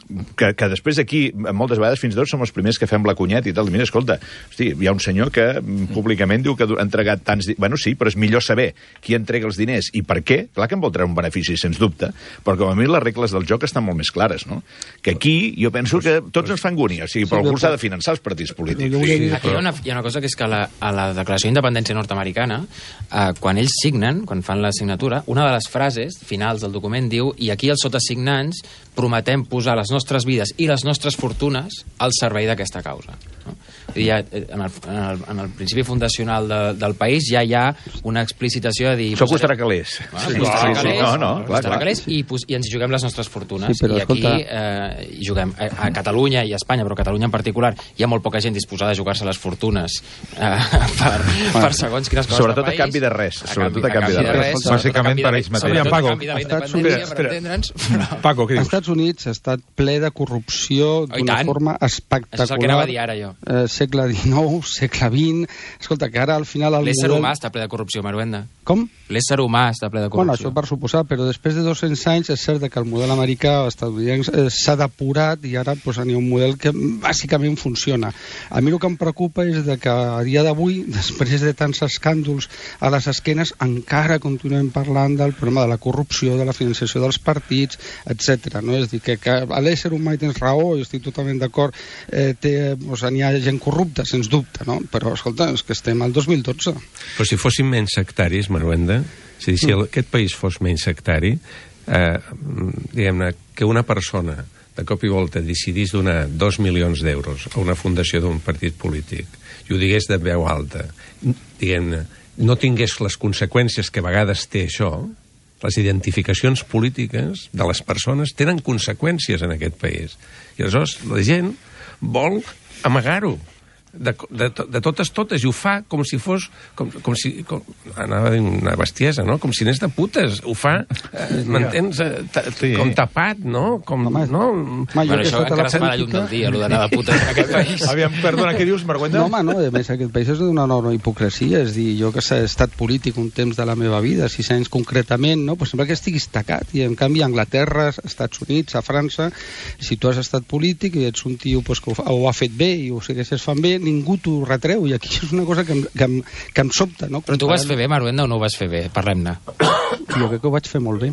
que, que després aquí, moltes vegades, fins i tot som els primers que fem la cunyeta i tal. Mira, escolta, hosti, hi ha un senyor que públicament diu que ha entregat tants... Bueno, sí, però és millor saber qui entrega els diners i per què. Clar que en vol treure un benefici, sens dubte, però com a mi les regles del joc estan molt més clares, no? Que aquí jo penso que tots ens fan gúnia, o sigui, però algú s'ha de finançar els partits polítics. Aquí hi ha, una, hi ha una cosa que és que la, a la Declaració d'Independència nord-americana, eh, quan ells signen, quan fan la signatura, una de les frases finals del document diu: i aquí els sotasignants prometem posar les nostres vides i les nostres fortunes al servei d'aquesta causa. No? Ja, en, el, en, el, en el principi fundacional de, del país ja hi ha una explicitació de dir... Sóc costracalers. Bueno, sí, costracalers, no, no, clar, clar. I, i ens hi juguem les nostres fortunes. Sí, però, I aquí escolta... eh, hi juguem a, a Catalunya i a Espanya, però a Catalunya en particular hi ha molt poca gent disposada a jugar-se les fortunes eh, per, per segons quines coses sobretot de país. A canvi de res. A sobretot a canvi, a canvi de, de res. res. Bàsicament per ells mateixos. Sobretot Paco, a canvi de la Estats independència, Units, per entendre'ns. Però... Paco, què dius? Els Estats Units ha estat ple de corrupció d'una forma espectacular. Això és el que anava a dir ara, jo. Eh, segle dinou, segle vint... Escolta, que ara al final... El L'ésser model... humà està ple de corrupció, Maruenda. Com? L'ésser humà està ple de corrupció. Bueno, això per suposar, però després de dos-cents anys és cert que el model americà estadounidense eh, s'ha depurat i ara pues, hi ha un model que bàsicament funciona. A mi el que em preocupa és de que a dia d'avui, després de tants escàndols a les esquenes, encara continuem parlant del problema de la corrupció, de la financiació dels partits, etcètera. No? És a dir, que, que a l'ésser humà hi tens raó, i estic totalment d'acord, eh, té, pues, n'hi ha gent corrupta, sens dubte, no? Però, escolta, és que estem al dos mil dotze. Però si fóssim menys sectaris, Maruenda, és a dir, si el, aquest país fos menys sectari, eh, diguem-ne, que una persona de cop i volta decidís donar dos milions d'euros a una fundació d'un partit polític i ho digués de veu alta, diguem-ne, no tingués les conseqüències que a vegades té això, les identificacions polítiques de les persones tenen conseqüències en aquest país. I aleshores la gent vol amagar-ho. De, de, de totes totes, i ho fa com si fos com, com si, com, anava a dir una bestiesa, no? Com si anés de putes, ho fa eh, m'entens, eh, ta, sí. Com tapat, no? Com, home, no? Home, bueno, això encara se va la llum del dia, allò d'anar de putes en aquest país. Aviam, perdona, què dius, Marguenda? No, home, no, a més, aquest país és d'una enorme hipocresia, és dir, jo que he estat polític un temps de la meva vida, sis anys concretament, no? Pues sembla que estiguis tacat, i en canvi a Anglaterra, als Estats Units, a França, si tu has estat polític i ets un tio pues, que ho, fa, ho ha fet bé i ho segueixes fan bé, ningú t'ho retreu, i aquí és una cosa que em, que em, que em sobta, no? Però tu ho vas fer bé, Maruenda, o no ho vas fer bé? Parlem-ne. Jo crec que ho vaig fer molt bé.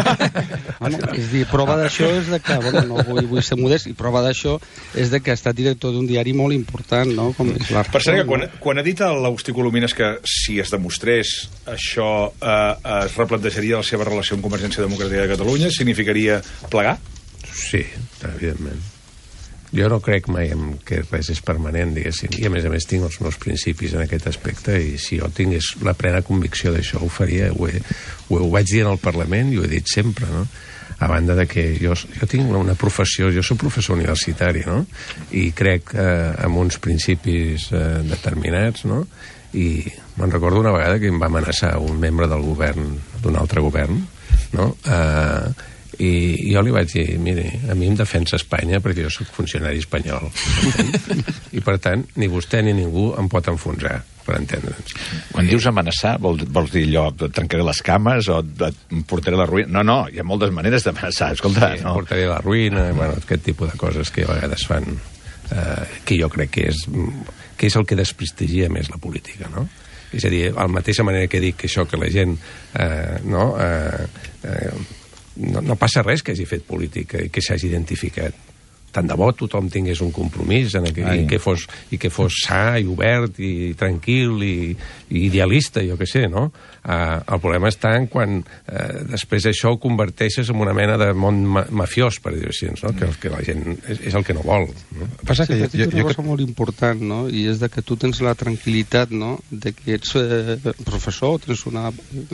Bueno, és dir, prova d'això és de que, bueno, no vull, vull ser modest, i prova d'això és de que ha estat director d'un diari molt important, no? Com és la Per cert, que quan, quan ha dit l'Agustí Colomines que si es demostrés això eh, es replantejaria la seva relació amb Convergència Democràtica de Catalunya, significaria plegar? Sí, evidentment. Jo no crec mai que res és permanent, diguéssim, i a més a més tinc els meus principis en aquest aspecte, i si jo tingués la plena convicció d'això ho faria, ho, he, ho, ho vaig dir en el Parlament i ho he dit sempre, no? A banda de que jo, jo tinc una professió, jo soc professor universitari, no? I crec eh, en uns principis eh, determinats, no? I me'n recordo una vegada que em va amenaçar un membre del govern, d'un altre govern, no? Eh, i jo li vaig dir, mire, a mi em defensa Espanya perquè jo sóc funcionari espanyol i per tant ni vostè ni ningú em pot enfonsar, per entendre'ns. Quan dius amenaçar, vols, vols dir allò, trencaré les cames o em portaré la ruïna? No, no, hi ha moltes maneres d'amenaçar, escolta. Sí, no. em portaré la ruïna, bueno, aquest tipus de coses que a vegades fan, eh, que jo crec que és, que és el que desprestigia més la política, no? És a dir, de la mateixa manera que dic que això, que la gent eh, no, eh, eh, No, no passa res que hagi fet política i que s'hagi identificat. Tant de bo tothom tingués un compromís en aquell, i, que fos, i que fos sa i obert i tranquil i, i idealista, jo què sé, no? Uh, el problema està en quan uh, després això ho converteixes en una mena de món ma mafiós, per dir-ho així, no? Que, que la gent és, és el que no vol, no? Passa que sí, jo, jo, una cosa molt important, no? I és de que tu tens la tranquil·litat, no? De que ets eh, professor, tens una,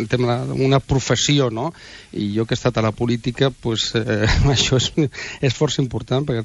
una professió, no? I jo que he estat a la política, pues, eh, això és, és força important, perquè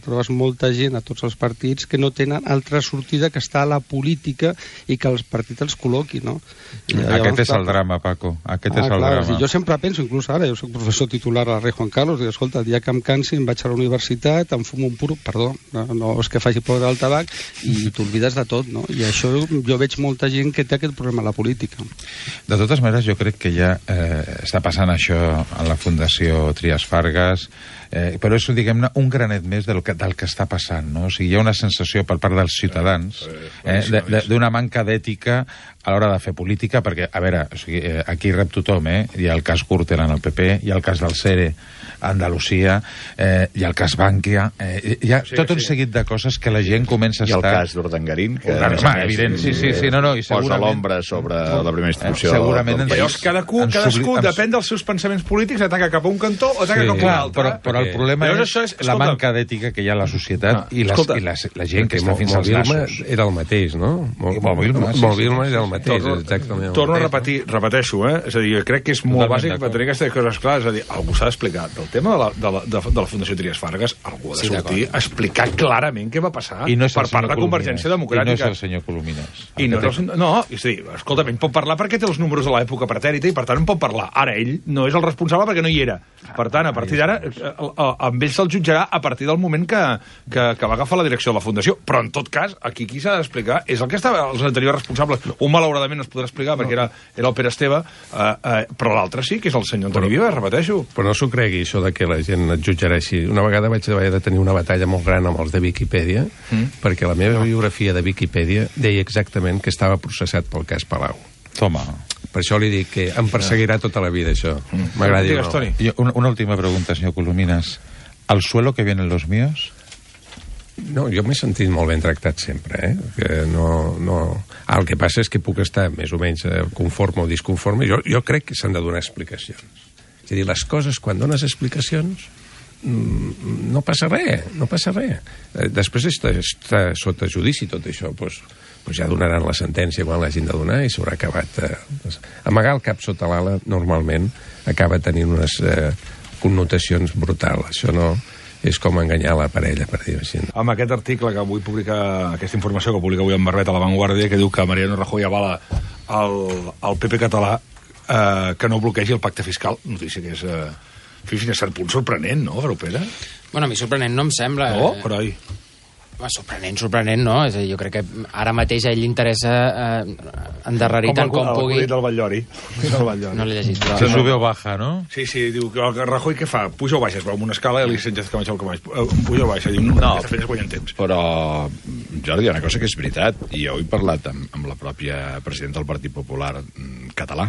trobes molta gent a tots els partits que no tenen altra sortida que estar a la política i que els partits els col·loqui, no? I Aquest llavors, és el drama, Paco. Aquest ah, és el clar, drama. sí, jo sempre penso, inclús ara, jo soc professor titular a la Rei Juan Carlos, dic, escolta, el dia que em cansi em vaig a la universitat, em fumo un puro, perdó, no, no és que faci por del tabac, i t'olvides de tot, no? I això jo veig molta gent que té aquest problema a la política. De totes maneres, jo crec que ja eh, està passant això a la Fundació Trias Fargas, eh, però és, diguem-ne, un granet més del que, del que està passant, no? O sigui, hi ha una sensació per part dels ciutadans eh, d'una manca d'ètica a l'hora de fer política, perquè, a veure, o sigui, eh, aquí rep tothom, eh? Hi ha el cas Gürtel en el P P, hi ha el cas del Cere a Andalusia, eh, hi ha el cas Bankia, eh, hi ha sí, tot un sí. seguit de coses que la gent comença a estar... I el cas d'Urdangarín, que Home, home, evident, sí, sí, sí, no, no, i posa l'ombra sobre la primera institució. Eh, segurament del Llavors, cadascú, cadascú ens... depèn dels seus pensaments polítics, ataca cap a un cantó o ataca sí, cap a un altre. Però, però el problema és, és escolta, la manca d'ètica que hi ha a la societat ah, i, les, escolta, i les, la gent que està fins als nassos. Era el mateix, no? Mobilma era el mateix, exactament. Torno a repetir, repeteixo, eh? És a dir, jo crec que és molt bàsic per tenir aquestes coses clares. És a dir, algú s'ha d'explicar. Del tema de la, de, la, de, de la Fundació Trias Fargas, algú ha de sortir a explicar clarament què va passar no per part de Convergència Democràtica. I no és el senyor Colomines. I no, és el, no, és a dir, escolta, ell pot parlar perquè té els números de l'època pretèrita i per tant en pot parlar. Ara, ell no és el responsable perquè no hi era. Per tant, a partir d'ara, amb ell se'l jutjarà a partir del moment que, que, que va agafar la direcció de la Fundació. Però, en tot cas, aquí qui s'ha d'explicar és el que estava els anteriors responsables. Un, malauradament, no es podrà explicar perquè era, era el Pere Esteve, eh, eh, però l'altre sí, que és el senyor Antoni Vives, repeteixo. Però no s'ho cregui, això de que la gent et jutjarà així. Una vegada vaig haver de tenir una batalla molt gran amb els de Viquipèdia, mm. perquè la meva biografia de Viquipèdia deia exactament que estava processat pel cas Palau. Toma. Per això li dic que em perseguirà tota la vida, això. M'agradi o no. I una, una última pregunta, senyor Colomines. ¿Al suelo que vienen los míos? No, jo m'he sentit molt ben tractat sempre, eh? Que no, no... Ah, el que passa és que puc estar més o menys conforme o disconforme. Jo, jo crec que s'han de donar explicacions. És a dir, les coses, quan dones explicacions, no passa res, no passa res. Després està, està sota judici tot això, doncs, doncs ja donaran la sentència quan l'hagin de donar i s'haurà acabat. Eh, amagar el cap sota l'ala, normalment, acaba tenint unes eh, connotacions brutals. Això no... és com enganyar la parella, per dir-ho així. Amb aquest article que vull publicar, aquesta informació que publica avui en Barbet a La Vanguardia, que diu que Mariano Rajoy avala el, el P P català eh, que no bloquegi el pacte fiscal, notícia que és eh, fins a cert punt sorprenent, no, Pere? Bueno, a mi sorprenent no em sembla. No, carai. Eh, sorprenent, sorprenent, no? És a dir, jo crec que ara mateix a ell li interessa eh, endarrerir tant com, com pugui... Com el del Batllori. No l'he llegit. Però... Se sube o baja, no? Sí, sí, diu que el Rajoy què fa? Puja o baixa? Es veu amb una escala i li Sánchez Camacho el que baix. Puja o baixa? Diu, no, no feines guanyen temps. Però, Jordi, hi ha una cosa que és veritat, i jo he parlat amb, amb la pròpia presidenta del Partit Popular català,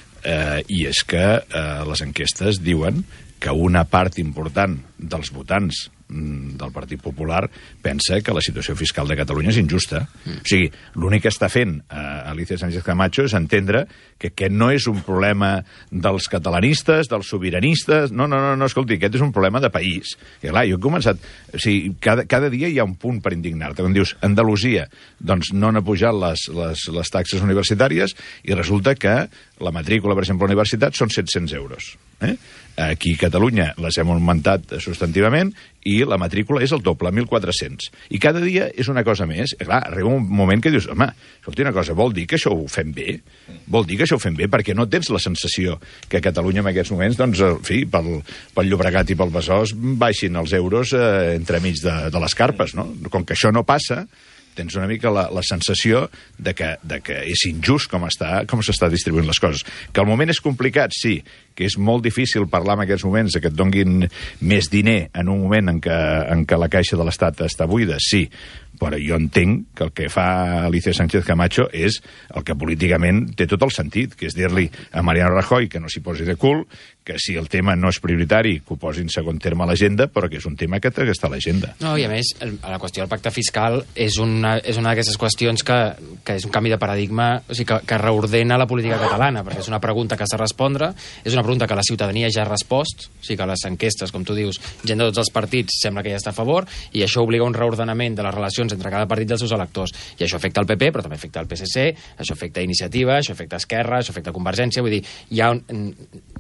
eh, i és que eh, les enquestes diuen que una part important dels votants del Partit Popular pensa que la situació fiscal de Catalunya és injusta. Mm. O sigui, l'únic que està fent eh, Alicia Sánchez Camacho és entendre que aquest no és un problema dels catalanistes, dels sobiranistes... No, no, no, no, escolti, aquest és un problema de país. I clar, jo he començat... O sigui, cada, cada dia hi ha un punt per indignar-te. Quan dius, Andalusia, doncs no n'ha pujat les, les, les taxes universitàries i resulta que la matrícula, per exemple, a la universitat són set-cents euros. Eh? Aquí a Catalunya les hem augmentat substantivament i la matrícula és el doble, mil quatre-cents. I cada dia és una cosa més. I clar, arriba un moment que dius, home, escolta una cosa, vol dir que això ho fem bé? Vol dir que això ho fem bé? Perquè no tens la sensació que a Catalunya en aquests moments, doncs, en fi, pel, pel Llobregat i pel Besòs baixin els euros eh, entremig de, de les carpes, no? Com que això no passa, tens una mica la, la sensació de que, de que és injust com està, com s'està distribuint les coses. Que el moment és complicat, sí, que és molt difícil parlar en aquests moments de que et donguin més diner en un moment en què, en què la caixa de l'Estat està buida, sí, però jo entenc que el que fa Alicia Sánchez Camacho és el que políticament té tot el sentit, que és dir-li a Mariano Rajoy que no s'hi posi de cul, que si el tema no és prioritari, que ho posi en segon terme a l'agenda, però que és un tema que té que estar a l'agenda. No, i a més, la qüestió del pacte fiscal és una, és una d'aquestes qüestions que, que és un canvi de paradigma, o sigui, que, que reordena la política catalana, perquè és una pregunta que s'ha de respondre, és una pregunta que la ciutadania ja ha respost, o sigui que les enquestes, com tu dius, gent de tots els partits sembla que ja està a favor, i això obliga un reordenament de les relacions entre cada partit dels seus electors. I això afecta el P P, però també afecta el P S C, això afecta Iniciativa, això afecta Esquerra, això afecta Convergència, vull dir, hi ha un,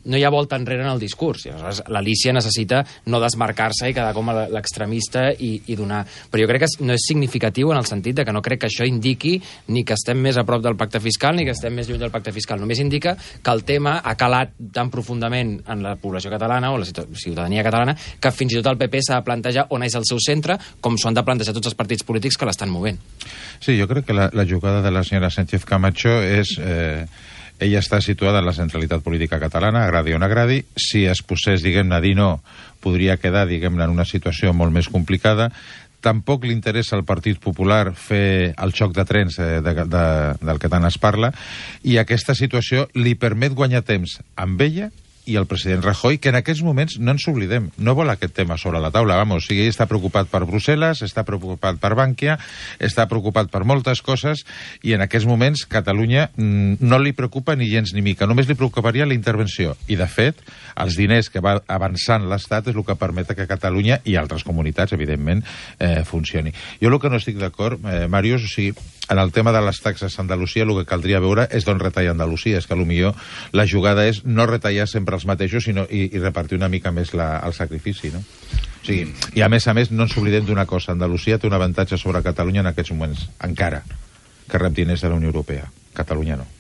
no hi ha volta enrere en el discurs. I aleshores l'Alícia necessita no desmarcar-se i quedar com a l'extremista i, i donar... Però jo crec que no és significatiu en el sentit de que no crec que això indiqui ni que estem més a prop del pacte fiscal ni que estem més lluny del pacte fiscal. Només indica que el tema ha calat tan profundament en la població catalana o la ciutadania catalana que fins i tot el P P s'ha de plantejar on és el seu centre, com s'ho han de plantejar tots els partits polítics que l'estan movent. Sí, jo crec que la, la jugada de la senyora Sánchez Camacho és... Eh, ella està situada en la centralitat política catalana, agradi o no agradi. Si es posés, diguem-ne, a dir no, podria quedar, diguem-ne, en una situació molt més complicada. Tampoc li interessa al Partit Popular fer el xoc de trens de, de, de, del que tant es parla, i aquesta situació li permet guanyar temps amb ella i el president Rajoy, que en aquests moments, no ens oblidem, no vol aquest tema sobre la taula. Vamos, o sigui, ell està preocupat per Brussel·les, està preocupat per Bànquia, està preocupat per moltes coses, i en aquests moments Catalunya mm, no li preocupa ni gens ni mica, només li preocuparia la intervenció. I, de fet, els diners que va avançant l'Estat és el que permet que Catalunya i altres comunitats, evidentment, eh, funcioni. Jo el que no estic d'acord, eh, Màrius, o sigui, en el tema de les taxes a Andalusia, el que caldria veure és d'on retalla Andalusia. És que potser la jugada és no retallar sempre els mateixos, sinó i, i repartir una mica més la, el sacrifici, no? O sigui, i a més a més no ens oblidem d'una cosa, Andalusia té un avantatge sobre Catalunya en aquests moments, encara, que rep diners de la Unió Europea. Catalunya no.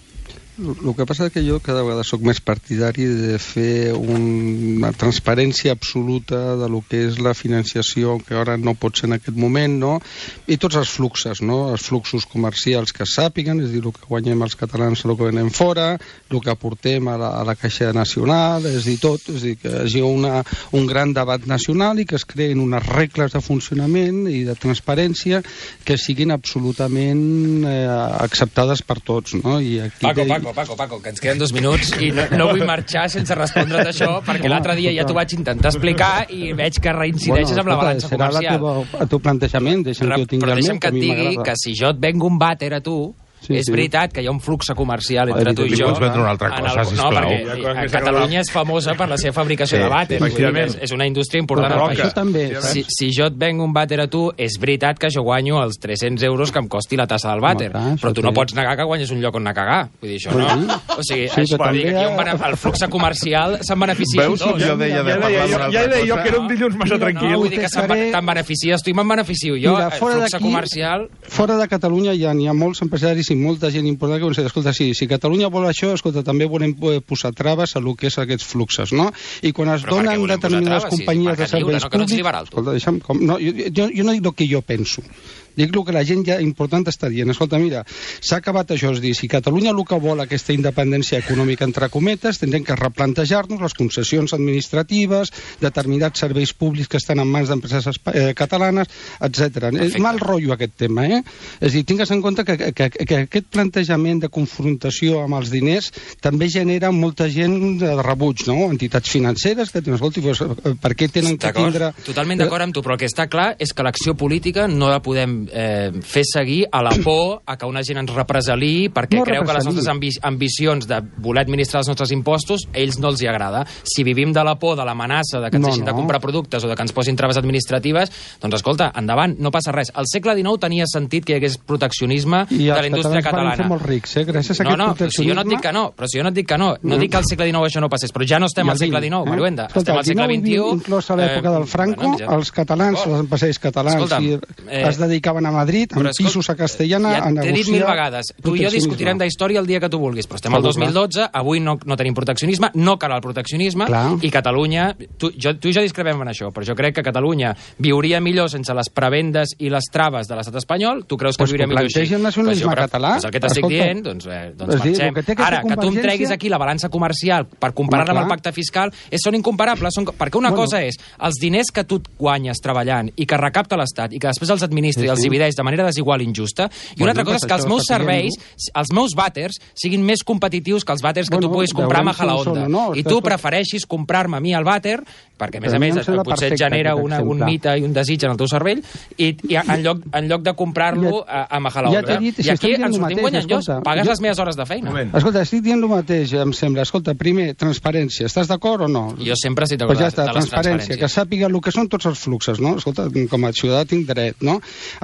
El que passa és que jo cada vegada sóc més partidari de fer una transparència absoluta de lo que és la financiació, que ara no pot ser en aquest moment, no? I tots els fluxos, no? Els fluxos comercials que es sàpiguen, és a dir, el que guanyem els catalans el que venem fora, el que aportem a la, a la Caixa Nacional, és a dir, tot, és a dir, que hi hagi una, un gran debat nacional i que es creïn unes regles de funcionament i de transparència que siguin absolutament eh, acceptades per tots, no? I aquí Paco, Paco, Paco, Paco, que ens queden dos minuts i no, no vull marxar sense respondre't això, perquè l'altre dia ja t'ho vaig intentar explicar i veig que reincideixes bueno, amb la balança comercial. Serà el teu plantejament, deixa'm que jo tingui Però el deixa'm meu, que et digui que si jo et vengo un vàter a tu, sí, és sí. veritat que hi ha un flux comercial entre tu i jo. Pots vendre una altra cosa, el, no, perquè Catalunya és famosa per la seva fabricació sí, de vàter. Sí, és, és una indústria important al país. També. Si, si jo et vengo un vàter a tu, és veritat que jo guanyo els tres-cents euros que em costi la tassa del vàter, no, però tu no pots negar que guanyes un lloc on anar a cagar. Vull dir, això no. O sigui, sí, això, dir, que ha... el flux comercial se'n beneficia Veus com jo deia de parlar d'una altra cosa? Ja deia jo que era un dilluns massa tranquil. No, vull dir que te'n beneficies tu i me'n beneficio jo. El flux comercial... Fora de Catalunya hi ha molts empresaris i molta gent important que dir, escolta, sí, si Catalunya vol això, escolta, també volem posar traves a lo que és aquests fluxos, no? I quan es però donen determinades traves, companyies si de serveis lliure, no, públics... No, liberal, escolta, deixa'm, com, no, jo, jo, jo no dic el que jo penso. Dic el que la gent ja important està dient. Escolta, mira, s'ha acabat això, és dir, si Catalunya el que vol aquesta independència econòmica, entre cometes, tindrem que replantejar-nos les concessions administratives, determinats serveis públics que estan en mans d'empreses eh, catalanes, etcètera. És mal rotllo aquest tema, eh? És a dir, tingues en compte que, que, que aquest plantejament de confrontació amb els diners també genera molta gent de rebuig, no? Entitats financeres que tenen, escolta, per què tenen que tindre... Totalment d'acord amb tu, però el que està clar és que l'acció política no la podem eh, fer seguir a la por a que una gent ens represaliï perquè no creu que les nostres ambi ambicions de voler administrar els nostres impostos ells no els hi agrada. Si vivim de la por, de l'amenaça de que ens no, deixin no. de comprar productes o de que ens posin traves administratives, doncs escolta, endavant, no passa res. Al segle dinou tenia sentit que hi hagués proteccionisme de la indústria catalana. I els molt rics, eh? Gràcies a no, aquest no, proteccionisme... Si jo no et dic que no, però si jo no et dic que no, no mm. dic que al segle dinou això no passés, però ja no estem al segle dinou, eh? Maruenda, estem al segle vint-i-u. Inclús a l'època del Franco, eh, els catalans, els empresaris catalans, escolta'm, eh, es dedicaven a Madrid, amb pisos a Castellana, ja a negociar... T'he dit mil vegades, tu i jo discutirem d'història el dia que tu vulguis, però estem al dos mil dotze, avui no, no tenim proteccionisme, no cal el proteccionisme, clar. I Catalunya, tu, jo, tu i jo discrepem en això, però jo crec que Catalunya viuria millor sense les prebendes i les traves de l'estat espanyol, tu creus que pues viuria millor així? El nacionalisme pues català... Pues el que t'estic dient, doncs, eh, doncs marxem. Que Ara, que tu em treguis aquí la balança comercial per comparar-la amb el pacte fiscal, és, són incomparables, són, perquè una bueno. cosa és els diners que tu guanyes treballant i que recapta l'Estat i que després els administra sí, i els divideix de manera desigual i injusta, i una bueno, altra cosa és que els meus serveis, els meus vàters, siguin més competitius que els vàters que bueno, tu puguis comprar a Majalaonda. No, I tu prefereixis comprar-me a mi el vàter, perquè a més a més potser et genera una, un mite i un desig en el teu cervell, i, i en, lloc, en lloc de comprar-lo a, a Majalaonda. Ja dit, I aquí ens sortim guanyant llos, pagues jo, les meves hores de feina. Escolta, estic dient el mateix, em sembla. Escolta, primer, transparència. Estàs d'acord o no? Jo sempre estic d'acord pues ja està, de les transparència, que sàpiga el que són tots els fluxos, no? Escolta, com a ciutadà tinc dret, no?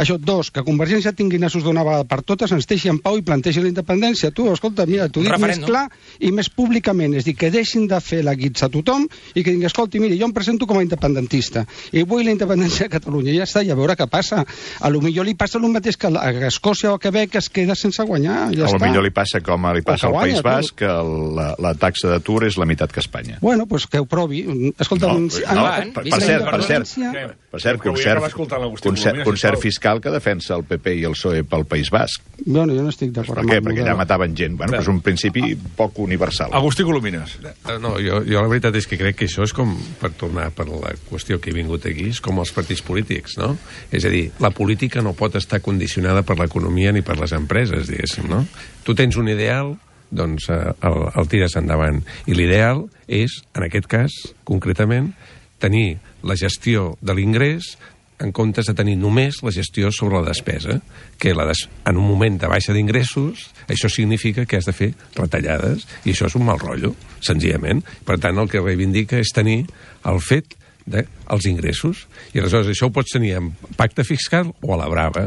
Això, dos, que Convergència tingui nassos d'una vegada per totes, ens deixi en pau i plantegi la independència. Tu, escolta, mira, t'ho dic més clar i més públicament. És dir, que deixin de fer la guitza a tothom i que diguin, escolti, mira, jo em presento com a independentista i vull la independència de Catalunya. I ja està, i a veure què passa. A lo millor li passa el mateix que a Escòcia o a Quebec, es queda sense guanyar. Ja a lo està. millor li passa com li passa al País Basc, que la, la taxa d'atur és la meitat que Espanya. Bueno, doncs pues que ho provi. Escolta, no, no, no, per, per, cert, per cert, per cert, concert, concert, concert fiscal que defensa el P P i el P S O E pel País Basc. Bueno, jo no estic d'acord amb el model. Perquè allà mataven gent. Bueno, és un principi poc universal. Agustí Colomines. No, jo, jo la veritat és que crec que això és com, per tornar per la qüestió que he vingut aquí, és com els partits polítics, no? És a dir, la política no pot estar condicionada per l'economia ni per les empreses, diguéssim, no? Tu tens un ideal, doncs eh, el, el tires endavant. I l'ideal és, en aquest cas, concretament, tenir la gestió de l'ingrés en comptes de tenir només la gestió sobre la despesa, que la des... en un moment de baixa d'ingressos, això significa que has de fer retallades, i això és un mal rotllo, senzillament. Per tant, el que reivindica és tenir el fet dels ingressos. I aleshores això ho pots tenir en pacte fiscal o a la brava.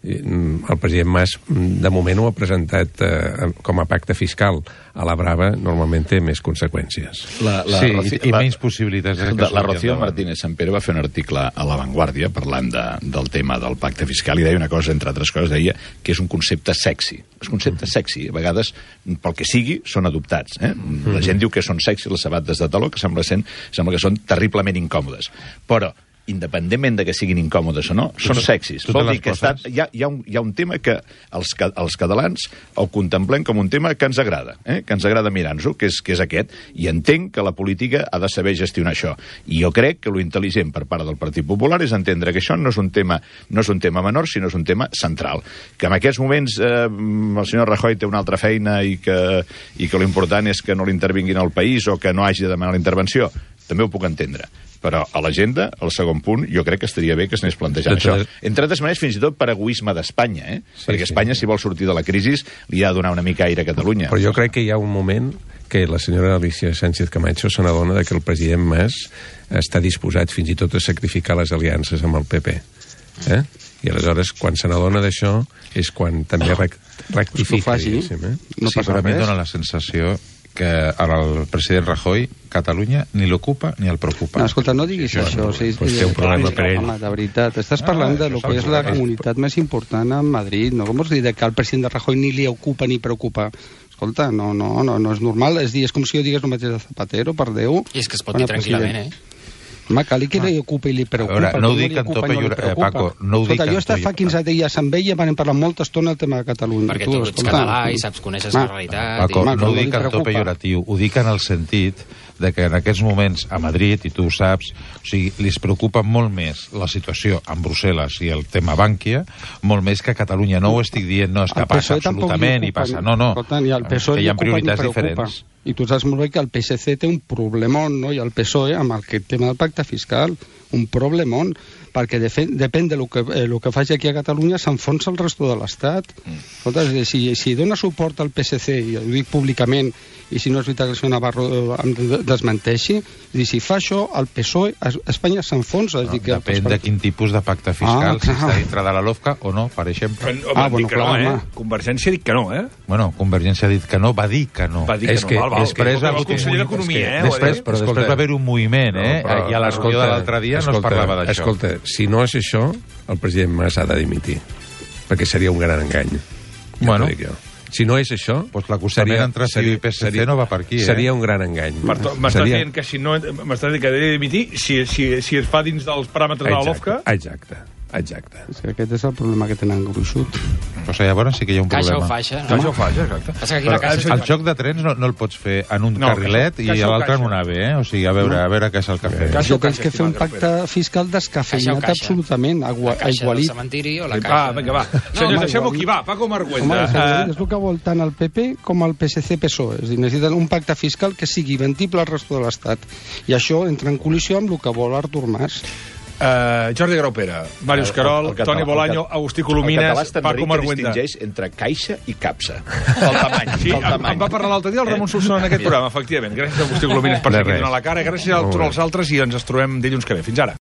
El president Mas de moment ho ha presentat eh, com a pacte fiscal. A la brava normalment té més conseqüències. La, la, sí, Roci, i, i menys possibilitats. La, la Rocío Martínez Sampere va fer un article a La Vanguardia parlant de, del tema del pacte fiscal i deia una cosa, entre altres coses, deia que és un concepte sexy. És un concepte sexy. A vegades, pel que sigui, són adoptats. Eh? La gent diu que són sexy les sabates de taló, que sembla, sent, sembla que són terriblement incòmodes. Però, independentment de que siguin incòmodes o no, són sexis. Vol dir que està, hi, ha, hi, ha un, hi ha un tema que els, els catalans el contemplem com un tema que ens agrada, eh? que ens agrada mirar-nos-ho, que, és, que és aquest, i entenc que la política ha de saber gestionar això. I jo crec que lo intel·ligent per part del Partit Popular és entendre que això no és un tema, no és un tema menor, sinó és un tema central. Que en aquests moments eh, el senyor Rajoy té una altra feina i que, i que l'important és que no l'intervinguin al país o que no hagi de demanar la intervenció, també ho puc entendre. Però a l'agenda, al segon punt, jo crec que estaria bé que s'anés plantejant això. Entre altres maneres, fins i tot per egoisme d'Espanya, eh? Sí, perquè Espanya, sí. si vol sortir de la crisi, li ha de donar una mica aire a Catalunya. Però jo crec que hi ha un moment que la senyora Alicia Sánchez Camacho se n'adona que el president Mas està disposat fins i tot a sacrificar les aliances amb el P P. Eh? I aleshores, quan se n'adona d'això, és quan també rec rectifica. Pues que ho faci, eh? no sí, passa però a mi res. dóna la sensació que el president Rajoy, Catalunya, ni l'ocupa ni el preocupa. No, escolta, no diguis això. això. O sigui, pues té un problema per ell. Home, de veritat, estàs parlant Ah, de lo que és la comunitat més important a Madrid, no? Com vols dir que el president de Rajoy ni li ocupa ni preocupa? Escolta, no, no, no, no és normal. És dir, és com si jo digués el mateix de Zapatero, per Déu. I és que es pot dir tranquil·lament, eh? Home, cal que li ocupa i li preocupa. A veure, no ho dic en to pejor... Eh, Paco, no ho dic escolta, en jo he estat fa quinze dies amb ell i van parlar molta estona del tema de Catalunya. Perquè tu, tu ets català i saps, coneixes la realitat. Paco, i... no ho dic en to pejoratiu, ho dic en el sentit de que en aquests moments a Madrid, i tu ho saps, o sigui, li preocupa molt més la situació en Brussel·les i el tema Bànquia, molt més que a Catalunya. No ho estic dient, no, és que passa absolutament i passa... No, no, que hi ha prioritats diferents. I tu saps molt bé que el P S C té un problemón, no? I el P S O E amb el que tema del pacte fiscal, un problemón, perquè depèn de lo que, eh, lo que faci aquí a Catalunya s'enfonsa el resto de l'Estat. Mm. Escolta, si, si dona suport al P S C, i ho dic públicament, i si no és veritat que el senyor Navarro em desmenteixi, i si fa això, el P S O E, Espanya s'enfonsa. No, depèn de quin tipus de pacte fiscal, ah, si està dintre de la LOFCA o no, per exemple. Però, ah, bueno, clar, no, eh? Convergència ha dit que no, eh? Bueno, Convergència ha dit que no, va dir que no. Va dir que és no, que, val, val. Després, el conseller d'Economia, eh? Després, però escolta, després va haver un moviment, eh? No, però, I a la reunió de l'altre dia escolta, no es parlava d'això. Escolta, si no és això, el president Mas ha de dimitir, perquè seria un gran engany. Ja bueno, si no és això... Pues l'acostament entre C I U i P S C no va per aquí, eh? Seria un gran engany. M'estàs seria... dient que si no... M'estàs dient que ha de dimitir si, si, si es fa dins dels paràmetres exacte, de la LOFCA? Exacte, exacte. És que aquest és el problema que tenen gruixut. O sigui, llavors sí que hi ha un Caixa problema. o faixa. No? Caixa o faixa, exacte. Passa que aquí la caixa... El xoc de trens no, no el pots fer en un no, carrilet caixa, i l'altre en un AVE, eh? O sigui, a veure, a veure què és el que fem. Caixa, tens que fer un pacte fiscal descafeinat absolutament, aigualit. El cementiri o la caixa. Va, vinga, va. Senyors, no, deixem-ho aquí, va. Paco Marguenda. Home, és el que vol tant el P P com el P S C P S O E. És dir, necessiten un pacte fiscal que sigui vendible al resto de l'Estat. I això entra en col·lisió amb el que vol Artur Mas. Uh, Jordi Graupera, Màrius Carol, el, el, el Toni Bolaño, Agustí Colomines, Paco Marguenda. Distingeix entre caixa i capsa. Pel tamany. Sí, pel tamany. Em va parlar l'altre dia el Ramon Solsona en aquest programa, efectivament. Gràcies a Agustí Colomines per seguir donant la cara, gràcies a tots els altres i ens trobem dilluns que ve. Fins ara.